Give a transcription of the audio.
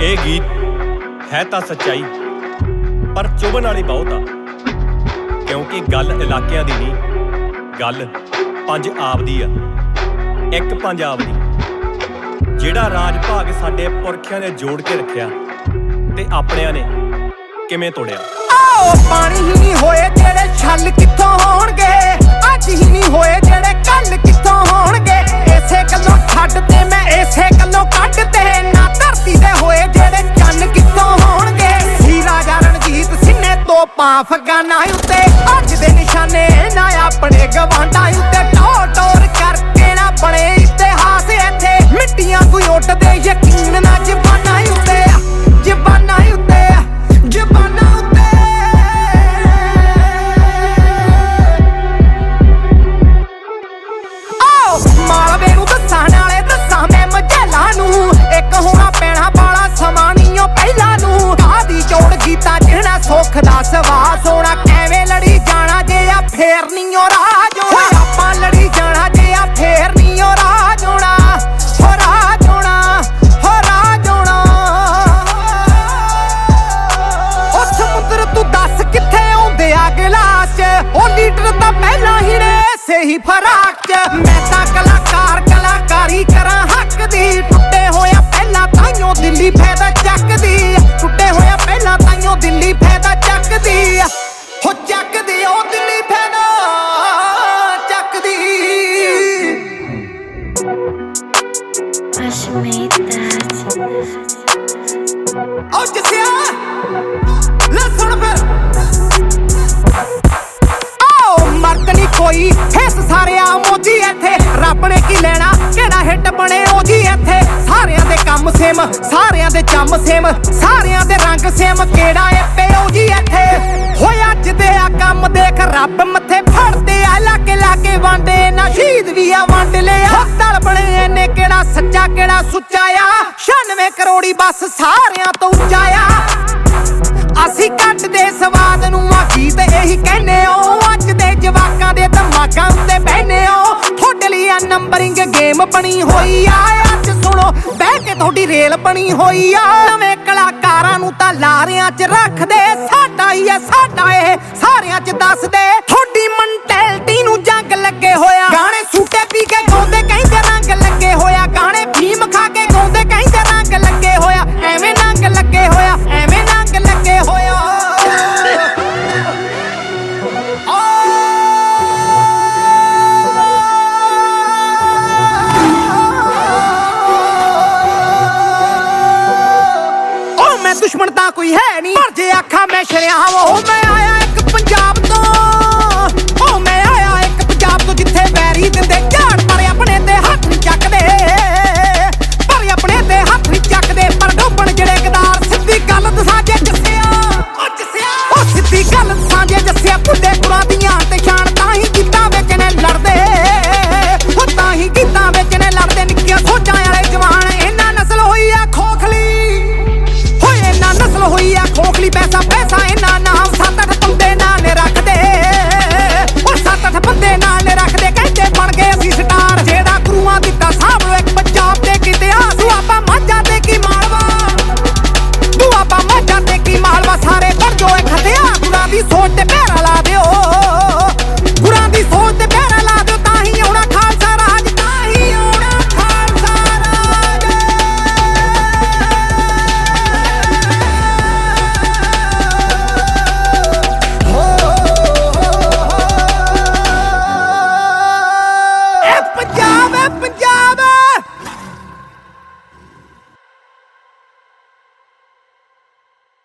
ਇਹ ਗੀਤ ਹੈ ਤਾਂ ਸੱਚਾਈ ਪਰ ਚੁਭਣ ਵਾਲੀ ਬਹੁਤ ਆ, ਕਿਉਂਕਿ ਗੱਲ ਇਲਾਕਿਆਂ ਦੀ ਨਹੀਂ, ਗੱਲ ਪੰਜਾਬ ਦੀ ਆ। ਇੱਕ ਪੰਜਾਬ ਦੀ ਜਿਹੜਾ ਰਾਜ ਭਾਗ ਸਾਡੇ ਪੁਰਖਿਆਂ ਨੇ ਜੋੜ ਕੇ ਰੱਖਿਆ ਤੇ ਆਪਣਿਆਂ ਨੇ ਕਿਵੇਂ ਤੋੜਿਆ। ਪਾਣੀ ਹੀ ਨਹੀਂ ਹੋਏ ਜਿਹੜੇ ਛੱਲ ਕਿੱਥੋਂ ਹੋਣਗੇ, ਅੱਜ ਹੀ ਨਹੀਂ ਹੋਏ ਜਿਹੜੇ ਕੱਲ ਕਿੱਥੋਂ ਹੋਣਗੇ। ਇਸੇ ਗੱਲੋਂ ਛੱਡ ਤੇ ਮੈਂ ਇਸੇ ਗੱਲੋਂ ਕੱਢ ਤੇ ਨਾ ਧਰਤੀ ਦੇ ਹੋਏ ਜਿਹੜੇ ਚੰਨ ਕਿੱਥੋਂ ਹੋਣਗੇ। ਸੀ ਰਾਜਾ ਰਣਜੀਤ ਸਿੰਘੇ ਤੋਪਾਂ ਅਫਗਾਨਾਂ ਉੱਤੇ, ਅੱਜ ਦੇ ਨਿਸ਼ਾਨੇ ਨਾ ਆਪਣੇ ਗਵਾਂਢਾਂ ਉੱਤੇ। ਟੋਰ ਟੋਰ ਕਰਕੇ ਨਾ ਬਣੇ ਇਤਿਹਾਸ ਇੱਥੇ, ਮਿੱਟੀਆਂ ਕੋਈ ਉੱਡਦੇ ਯਕੀਨ ਨਾ ਜ਼ਬਾਨਾਂ ਉੱਤੇ, ਜ਼ਬਾਨਾਂ ਉੱਤੇ, ਜ਼ਬਾਨਾਂ ਉੱਤੇ। ਮਾਲਵੇ ਨੂੰ ਦੱਸਾਂ ਨਾਲੇ ਦੱਸਾਂ ਮੈਂ ਮਝੈਲਾਂ ਨੂੰ, ਇੱਕ ਹੋਣਾ ਪੈਣਾ ਬਾਲਾ ਸਮਾਂ ਨੀ ਓ ਪਹਿਲਾਂ ਨੂੰ। ਕਾਹਦੀ ਚੋੜ ਗੀਤਾਂ ਜਿਹੜਾ ਸੁੱਖ ਦਾ ਸਵਾਸ ਹੋਣਾ, ਐਵੇਂ ਲੜੀ ਜਾਣਾ ਜੇ ਆ ਫੇਰ ਨੀ ਓ ਰਾਜ ਹੋਣਾ। ਆਪਾਂ ਲੜੀ ਜਾਣਾ ਜੇ ਆ ਫੇਰ ਨੀ ਓ ਰਾਜ ਹੋਣਾ, ਹੋ ਰਾਜ ਹੋਣਾ, ਹੋ ਰਾਜ ਹੋਣਾ। ਉਹ ਸਮੁੰਦਰ ਤੂੰ ਦੱਸ ਕਿੱਥੇ ਆਉਂਦੇ ਆ ਗਲਾਸ ਚ, ਉਹ ਲੀਡਰ ਤਾਂ ਪਹਿਲਾਂ ਹੀ ਨੇ ਸਹੀ ਫਰਾਕ ਚ। ਮੈਂ ਤਾਂ ਕਲਾਕਾਰ ਕਲਾਕਾਰੀ ਕਰਾਂ ਹੱਕ ਦੀ, ਟੁੱਟੇ ਹੋਇਆ ਪਹਿਲਾਂ ਤਾਈਓ ਦਿੱਲੀ ਫਾਇਦਾ ਚੱਕਦੀ, ਟੁੱਟੇ ਹੋਇਆ ਪਹਿਲਾਂ ਤਾਈਓ ਦਿੱਲੀ ਫਾਇਦਾ ਚੱਕਦੀ, ਹੋ ਚੱਕਦੀ ਉਹ ਦਿੱਲੀ ਫਾਇਦਾ ਚੱਕਦੀ। ਉਹ ਜਿਸਿਆ ਲੈ ਸੁਣ ਫਿਰ, ਮਰਦ ਨੀ ਕੋਈ ਫੇਸ ਸਾਰਿਆਂ ਮੋਜੀ ਇੱਥੇ, ਰੱਬ ਨੇ ਕੀ ਲੈਣਾ ਕਿਹੜਾ ਹਿੱਟ ਬਣੇ ਉਹ ਜੀ ਇੱਥੇ। ਸਾਰਿਆਂ ਦੇ ਕੰਮ ਸੇਮ, ਸਾਰਿਆਂ ਦੇ ਚੰਮ ਸੇਮ, ਸਾਰਿਆਂ ਦੇ ਰੰਗ ਸੇਮ, ਕਿਹੜਾ ਏ ਪਿਓ ਜੀ ਇੱਥੇ। ਹੋਏ ਅੱਜ ਦੇ ਆ ਕੰਮ ਦੇਖ ਰੱਬ ਮੱਥੇ ਫੜਦੇ ਆ, ਲਾਗੇ ਲਾਗੇ ਵਾਂਡੇ ਨਾ ਸ਼ਹੀਦ ਵੀ ਆ ਵੰਡ ਲਿਆ। ਦਲ ਬਣੇ ਨੇ ਕਿਹੜਾ ਸੱਚਾ ਕਿਹੜਾ ਸੁੱਚਾ ਆ, 96 ਕਰੋੜੀ ਬਸ ਸਾਰਿਆਂ ਤੋਂ ਉੱਚਾ ਆ। ਅਸੀਂ ਕੱਟਦੇ ਸਵਾਦ ਨੂੰ ਆ ਗੀਤ ਇਹੀ ਕਹਿੰਦੇ ਹੋ, ਅੱਜ ਦੇ ਜਵਾਕਾਂ ਦੇ ਦਿਮਾਗਾਂ ਉੱਤੇ ਬਹਿਨੇ ਹੋ। ਤੁਹਾਡੇ ਲਈ ਆ ਨੰਬਰਿੰਗ ਗੇਮ ਬਣੀ ਹੋਈ ਆ, ਅੱਜ ਸੁਣੋ ਬਹਿ ਕੇ ਤੁਹਾਡੀ ਰੇਲ ਬਣੀ ਹੋਈ ਆ। ਨਵੇਂ ਕਲਾਕਾਰਾਂ ਨੂੰ ਤਾਂ ਲਾਰਿਆਂ 'ਚ ਰੱਖਦੇ, ਸਾਡਾ ਹੀ ਆ ਸਾਡਾ ਇਹ ਸਾਰਿਆਂ 'ਚ ਦੱਸਦੇ। ਤੁਹਾਡੀ ਮੈਂਟੈਲਿਟੀ ਨੂੰ ਜੰਗ ਲੱਗੇ ਹੋਇਆ, ਗਾਣੇ ਸੂਟੇ ਪੀ ਕੇ ਗਾਉਂਦੇ ਕਹਿੰਦੇ ਰੰਗ ਲੱਗੇ ਹੋਇਆ, ਗਾਣੇ ਫੀਮ ਖਾ ਕੇ ਗਾਉਂਦੇ ਕਹਿੰਦੇ ਰੰਗ ਲੱਗੇ ਹੋਇਆ। ਐਵੇਂ ਨੰਗ ਲੱਗੇ ਹੋਇਆ, ਐਵੇਂ ਨੰਗ ਲੱਗੇ ਹੋਇਆ। ਦੁਸ਼ਮਣ ਤਾਂ ਕੋਈ ਹੈ ਨਹੀਂ, ਪਰ ਜੇ ਆਖਾਂ ਮੈਂ ਸ਼ਰਿਆਮ ਉਹ ਮੈਂ ਆਇਆ ਇੱਕ ਪੰਜਾਬ ਤੋਂ, ਉਹ ਮੈਂ ਆਇਆ ਇੱਕ ਪੰਜਾਬ ਤੋਂ ਜਿੱਥੇ ਵੈਰੀ ਦਿੰਦੇ